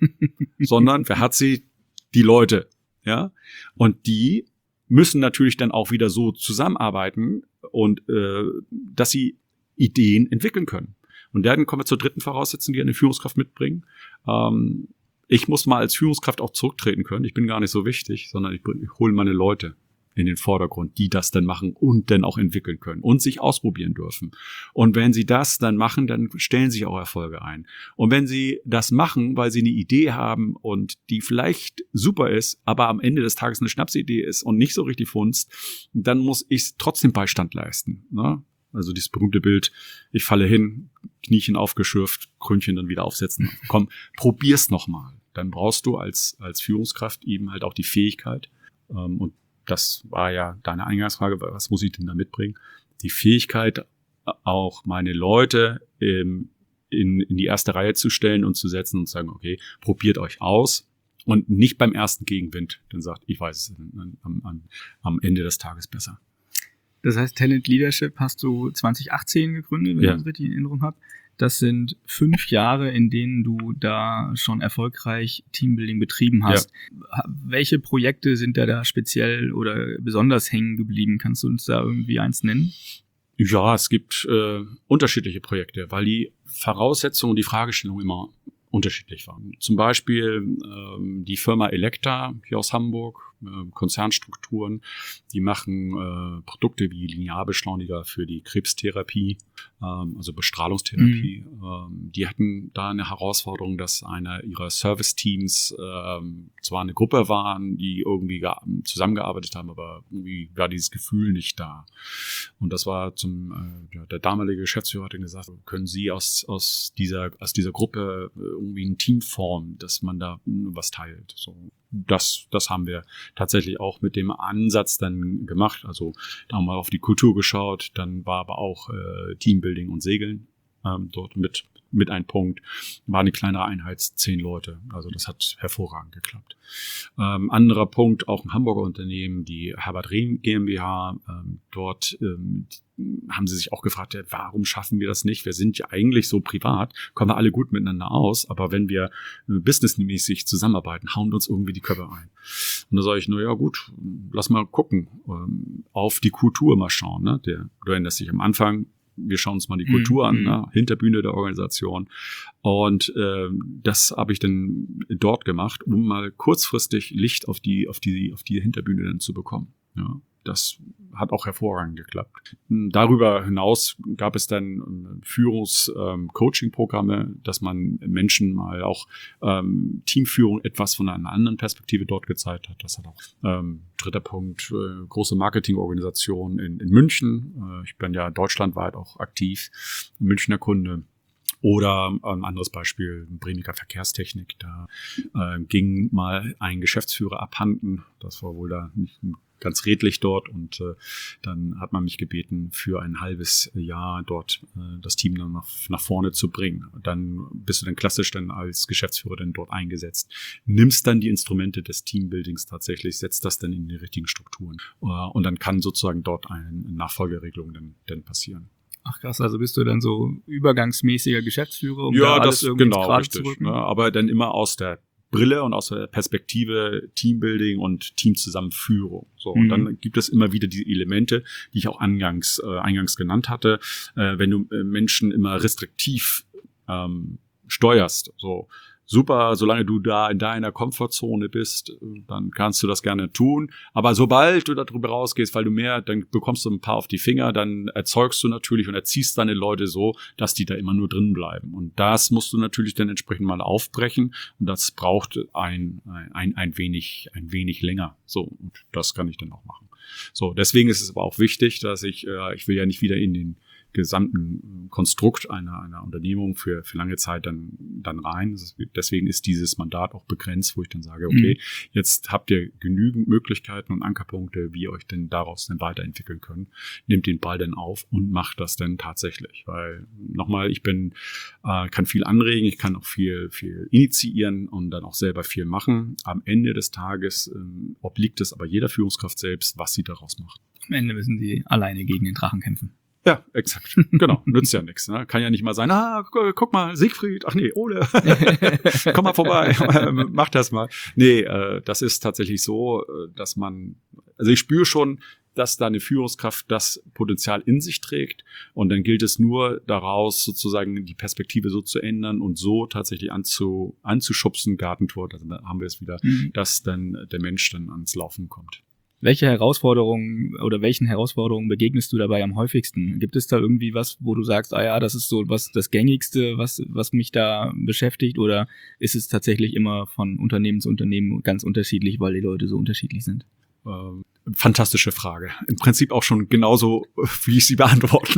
sondern wer hat sie? Die Leute, ja? Und die müssen natürlich dann auch wieder so zusammenarbeiten und äh, dass sie Ideen entwickeln können. Und dann kommen wir zur dritten Voraussetzung, die eine Führungskraft mitbringen. Ähm, ich muss mal als Führungskraft auch zurücktreten können. Ich bin gar nicht so wichtig, sondern ich, ich hole meine Leute in den Vordergrund, die das dann machen und dann auch entwickeln können und sich ausprobieren dürfen. Und wenn sie das dann machen, dann stellen sich auch Erfolge ein. Und wenn sie das machen, weil sie eine Idee haben und die vielleicht super ist, aber am Ende des Tages eine Schnapsidee ist und nicht so richtig funzt, dann muss ich trotzdem Beistand leisten, ne? Also dieses berühmte Bild, ich falle hin, Kniechen aufgeschürft, Krönchen dann wieder aufsetzen. Komm, probier's nochmal. Dann brauchst du als als Führungskraft eben halt auch die Fähigkeit, ähm, und das war ja deine Eingangsfrage, was muss ich denn da mitbringen? Die Fähigkeit, auch meine Leute ähm, in, in die erste Reihe zu stellen und zu setzen und zu sagen, okay, probiert euch aus und nicht beim ersten Gegenwind, dann sagt, ich weiß es am, am, am Ende des Tages besser. Das heißt, Talent Leadership hast du zwanzig achtzehn gegründet, wenn Ja. ich das richtig in Erinnerung habe. Das sind fünf Jahre, in denen du da schon erfolgreich Teambuilding betrieben hast. Ja. Welche Projekte sind da da speziell oder besonders hängen geblieben? Kannst du uns da irgendwie eins nennen? Ja, es gibt äh, unterschiedliche Projekte, weil die Voraussetzungen und die Fragestellung immer unterschiedlich waren. Zum Beispiel ähm, die Firma Elekta hier aus Hamburg, äh, Konzernstrukturen, die machen äh, Produkte wie Linearbeschleuniger für die Krebstherapie, ähm, also Bestrahlungstherapie. Mhm. Ähm, die hatten da eine Herausforderung, dass einer ihrer Service-Teams ähm, zwar eine Gruppe waren, die irgendwie ge- zusammengearbeitet haben, aber irgendwie war dieses Gefühl nicht da. Und das war zum äh, ja, der damalige Geschäftsführer hat dann gesagt, können Sie aus aus dieser aus dieser Gruppe äh, irgendwie ein Team formen, dass man da was teilt. So, das, das haben wir tatsächlich auch mit dem Ansatz dann gemacht. Also da haben wir auf die Kultur geschaut, dann war aber auch äh, Teambuilding und Segeln ähm, dort mit mit ein Punkt. War eine kleinere Einheit, zehn Leute. Also das hat hervorragend geklappt. Ähm, anderer Punkt, auch ein Hamburger Unternehmen, die Herbert Rehm GmbH. Ähm, dort ähm, haben sie sich auch gefragt, ja, warum schaffen wir das nicht? Wir sind ja eigentlich so privat, kommen wir alle gut miteinander aus, aber wenn wir äh, businessmäßig zusammenarbeiten, hauen uns irgendwie die Köpfe ein. Und da sage ich, na ja gut, lass mal gucken, ähm, auf die Kultur mal schauen. Ne? Der, du erinnerst dich am Anfang, wir schauen uns mal die Kultur mhm. an, ne? Hinterbühne der Organisation. Und äh, das habe ich dann dort gemacht, um mal kurzfristig Licht auf die auf die auf die Hinterbühne dann zu bekommen. Ja. das hat auch hervorragend geklappt. Darüber hinaus gab es dann Führungs-Coaching-Programme, dass man Menschen mal auch ähm, Teamführung etwas von einer anderen Perspektive dort gezeigt hat. Das hat auch ähm, dritter Punkt, äh, große Marketingorganisation in, in München. Äh, ich bin ja deutschlandweit auch aktiv, Münchner Kunde. Oder ein anderes Beispiel, Bremiker Verkehrstechnik. Da äh, ging mal ein Geschäftsführer abhanden. Das war wohl da nicht ganz redlich dort. Und äh, dann hat man mich gebeten, für ein halbes Jahr dort äh, das Team dann nach, nach vorne zu bringen. Dann bist du dann klassisch dann als Geschäftsführer dann dort eingesetzt. Nimmst dann die Instrumente des Teambuildings tatsächlich, setzt das dann in die richtigen Strukturen. Äh, und dann kann sozusagen dort eine Nachfolgeregelung dann, dann passieren. Ach krass, also bist du dann so übergangsmäßiger Geschäftsführer, um ja, da alles das, irgendwie genau, gerade richtig, zu rücken? Ne, aber dann immer aus der Brille und aus der Perspektive Teambuilding und Teamzusammenführung. So, und Mhm. dann gibt es immer wieder diese Elemente, die ich auch eingangs, äh, eingangs genannt hatte. Äh, wenn du äh, Menschen immer restriktiv ähm, steuerst, so super, solange du da in deiner Komfortzone bist, dann kannst du das gerne tun. Aber sobald du darüber rausgehst, weil du mehr, dann bekommst du ein paar auf die Finger, dann erzeugst du natürlich und erziehst deine Leute so, dass die da immer nur drin bleiben. Und das musst du natürlich dann entsprechend mal aufbrechen. Und das braucht ein, ein, ein wenig, ein wenig länger. So, und das kann ich dann auch machen. So, deswegen ist es aber auch wichtig, dass ich, äh, ich will ja nicht wieder in den gesamten Konstrukt einer, einer Unternehmung für, für lange Zeit dann, dann rein. Deswegen ist dieses Mandat auch begrenzt, wo ich dann sage, okay, mhm. jetzt habt ihr genügend Möglichkeiten und Ankerpunkte, wie ihr euch denn daraus dann weiterentwickeln könnt. Nehmt den Ball dann auf und macht das dann tatsächlich. Weil, nochmal, ich bin, äh, kann viel anregen, ich kann auch viel, viel initiieren und dann auch selber viel machen. Am Ende des Tages ähm, obliegt es aber jeder Führungskraft selbst, was sie daraus macht. Am Ende müssen sie alleine gegen den Drachen kämpfen. Ja, exakt. Genau. Nützt ja nichts. Ne? Kann ja nicht mal sein, ah, guck mal, Siegfried, ach nee, Ole, komm mal vorbei, mach das mal. Nee, äh, das ist tatsächlich so, dass man, also ich spüre schon, dass da eine Führungskraft das Potenzial in sich trägt und dann gilt es nur daraus sozusagen die Perspektive so zu ändern und so tatsächlich anzu, anzuschubsen, Gartentor, also da haben wir es wieder, mhm. dass dann der Mensch dann ans Laufen kommt. Welche Herausforderungen oder welchen Herausforderungen begegnest du dabei am häufigsten? Gibt es da irgendwie was, wo du sagst, ah ja, das ist so was das Gängigste, was was mich da beschäftigt, oder ist es tatsächlich immer von Unternehmen zu Unternehmen ganz unterschiedlich, weil die Leute so unterschiedlich sind? Ähm, fantastische Frage. Im Prinzip auch schon genauso, wie ich sie beantworten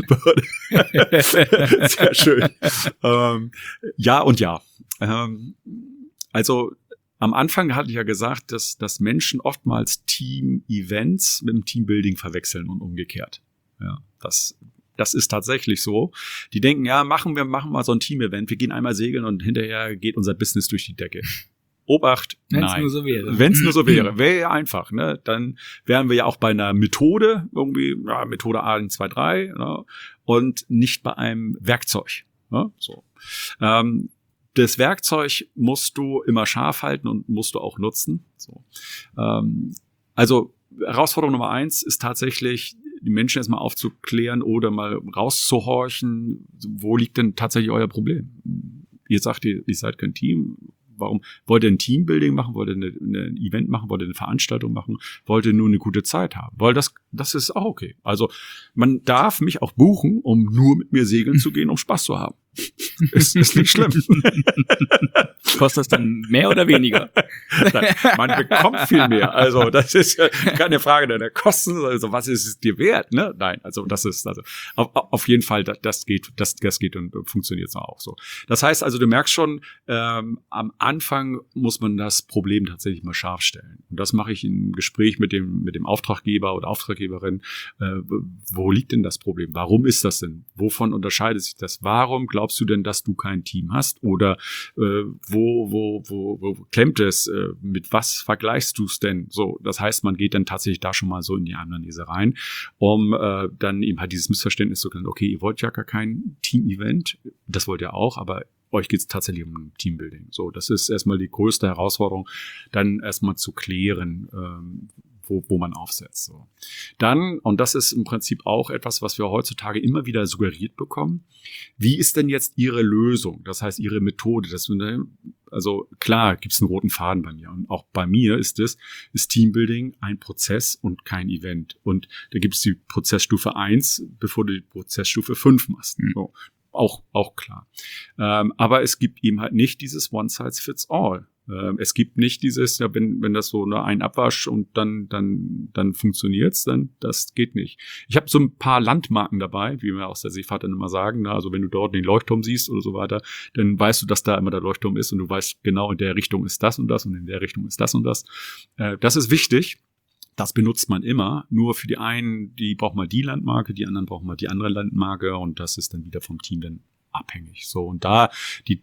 würde. Sehr schön. Ähm, ja und ja. Ähm, also am Anfang hatte ich ja gesagt, dass, dass Menschen oftmals Team-Events mit dem Teambuilding verwechseln und umgekehrt. Ja, das, das ist tatsächlich so. Die denken, ja, machen wir, machen mal so ein Team-Event. Wir gehen einmal segeln und hinterher geht unser Business durch die Decke. Obacht, Wenn's nein. nur so wäre. Wenn es nur so wäre, wäre ja einfach, ne? Dann wären wir ja auch bei einer Methode, irgendwie, ja, Methode A eins, zwei, drei, ne? Und nicht bei einem Werkzeug. Ne? So. Ähm, Das Werkzeug musst du immer scharf halten und musst du auch nutzen. So. Ähm, also Herausforderung Nummer eins ist tatsächlich, die Menschen erstmal aufzuklären oder mal rauszuhorchen, wo liegt denn tatsächlich euer Problem? Ihr sagt, ihr, ihr seid kein Team. Warum wollt ihr ein Teambuilding machen? Wollt ihr eine, eine, ein Event machen? Wollt ihr eine Veranstaltung machen? Wollt ihr nur eine gute Zeit haben? Weil das, das ist auch okay. Also man darf mich auch buchen, um nur mit mir segeln zu gehen, um Spaß zu haben. Ist, ist nicht schlimm. Kostet das dann mehr oder weniger? Nein, man bekommt viel mehr. Also das ist keine Frage der Kosten. Also was ist es dir wert? Ne? Nein, also das ist also auf, auf jeden Fall, das geht, das, das geht und funktioniert auch so. Das heißt also, du merkst schon, ähm, am Anfang muss man das Problem tatsächlich mal scharf stellen. Und das mache ich im Gespräch mit dem mit dem Auftraggeber oder Auftraggeberin. Äh, wo liegt denn das Problem? Warum ist das denn? Wovon unterscheidet sich das? Warum glaubst du denn, dass du kein Team hast? Oder äh, wo, wo, wo, wo klemmt es? Äh, mit was vergleichst du es denn? So, das heißt, man geht dann tatsächlich da schon mal so in die Analyse rein, um äh, dann eben halt dieses Missverständnis zu können, okay, ihr wollt ja gar kein Team-Event, das wollt ihr auch, aber euch geht es tatsächlich um Teambuilding. So, das ist erstmal die größte Herausforderung, dann erstmal zu klären, ähm, wo, wo man aufsetzt. So. Dann, und das ist im Prinzip auch etwas, was wir heutzutage immer wieder suggeriert bekommen, wie ist denn jetzt Ihre Lösung? Das heißt, Ihre Methode. Das, also klar, gibt es einen roten Faden bei mir. Und auch bei mir ist es, ist Teambuilding ein Prozess und kein Event. Und da gibt es die Prozessstufe eins, bevor du die Prozessstufe fünf machst. Mhm. So. Auch, auch klar. Ähm, aber es gibt eben halt nicht dieses One-Size-Fits-All. Ähm, es gibt nicht dieses, ja, wenn, wenn das so ne, ein Abwasch und dann, dann, dann funktioniert's, dann, das geht nicht. Ich habe so ein paar Landmarken dabei, wie wir aus der Seefahrt dann immer sagen. Ne? Also wenn du dort den Leuchtturm siehst oder so weiter, dann weißt du, dass da immer der Leuchtturm ist und du weißt genau, in der Richtung ist das und das und in der Richtung ist das und das. Äh, das ist wichtig. Das benutzt man immer, nur für die einen, die braucht man die Landmarke, die anderen brauchen mal die andere Landmarke und das ist dann wieder vom Team dann abhängig. So, und da die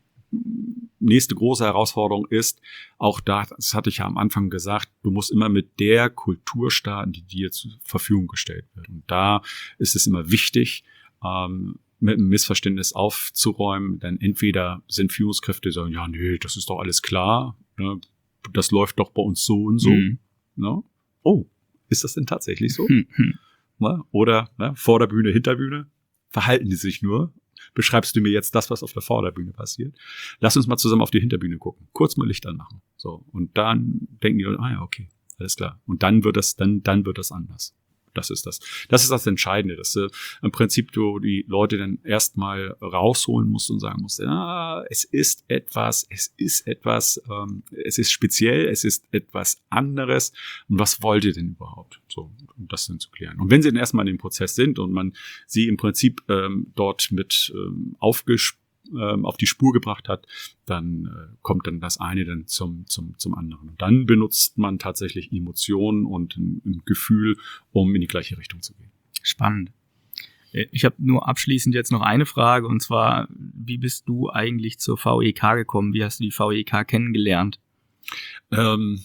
nächste große Herausforderung ist, auch da, das hatte ich ja am Anfang gesagt, du musst immer mit der Kultur starten, die dir zur Verfügung gestellt wird. Und da ist es immer wichtig, ähm, mit einem Missverständnis aufzuräumen, denn entweder sind Führungskräfte, die sagen, ja, nee, das ist doch alles klar, ne? Das läuft doch bei uns so und so, Mhm. ne? Oh, ist das denn tatsächlich so? Hm, hm. Ne? Oder ne, Vorderbühne, Hinterbühne? Verhalten die sich nur? Beschreibst du mir jetzt das, was auf der Vorderbühne passiert? Lass uns mal zusammen auf die Hinterbühne gucken. Kurz mal Licht anmachen. So. Und dann denken die, ah ja, okay, alles klar. Und dann wird das, dann, dann wird das anders. Das ist das. Das ist das Entscheidende, dass du im Prinzip du die Leute dann erstmal rausholen musst und sagen musst, ja, es ist etwas, es ist etwas, ähm, es ist speziell, es ist etwas anderes. Und was wollt ihr denn überhaupt? So, um das dann zu klären. Und wenn sie dann erstmal in dem Prozess sind und man sie im Prinzip ähm, dort mit ähm, aufgespielt auf die Spur gebracht hat, dann äh, kommt dann das eine dann zum zum zum anderen. Und dann benutzt man tatsächlich Emotionen und ein, ein Gefühl, um in die gleiche Richtung zu gehen. Spannend. Ich habe nur abschließend jetzt noch eine Frage, und zwar, wie bist du eigentlich zur V E K gekommen? Wie hast du die V E K kennengelernt? Ähm,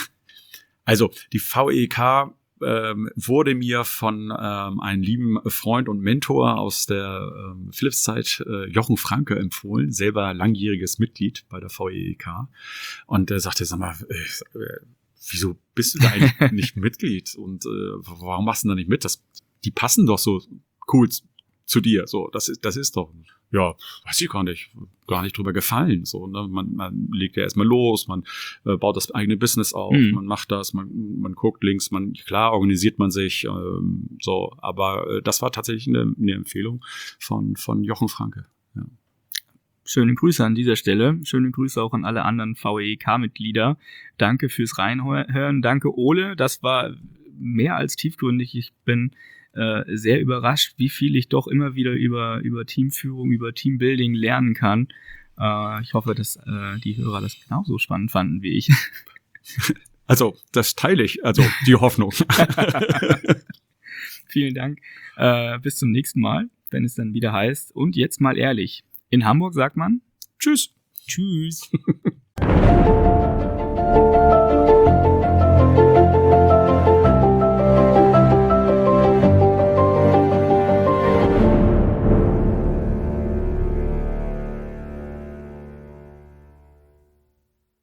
also die V E K ähm, wurde mir von ähm, einem lieben Freund und Mentor aus der ähm, Philips-Zeit, äh, Jochen Franke, empfohlen, selber langjähriges Mitglied bei der V E K. Und er sagte, sag mal, äh, wieso bist du da eigentlich nicht Mitglied? Und äh, warum machst du da nicht mit? Das, die passen doch so cool zu dir. So, das ist, das ist doch, ja, weiß ich gar nicht, gar nicht drüber gefallen. So, ne? Man, man legt ja erstmal los, man äh, baut das eigene Business auf, mhm. man macht das, man, man guckt links, man, klar, organisiert man sich, ähm, so, aber äh, das war tatsächlich eine, eine Empfehlung von, von Jochen Franke. Ja. Schöne Grüße an dieser Stelle. Schöne Grüße auch an alle anderen V E K-Mitglieder. Danke fürs Reinhören. Danke, Ole. Das war mehr als tiefgründig. Ich bin äh, sehr überrascht, wie viel ich doch immer wieder über, über Teamführung, über Teambuilding lernen kann. Äh, ich hoffe, dass äh, die Hörer das genauso spannend fanden wie ich. Also, das teile ich. Also, die Hoffnung. Vielen Dank. Äh, bis zum nächsten Mal, wenn es dann wieder heißt. Und jetzt mal ehrlich. In Hamburg sagt man Tschüss. Tschüss.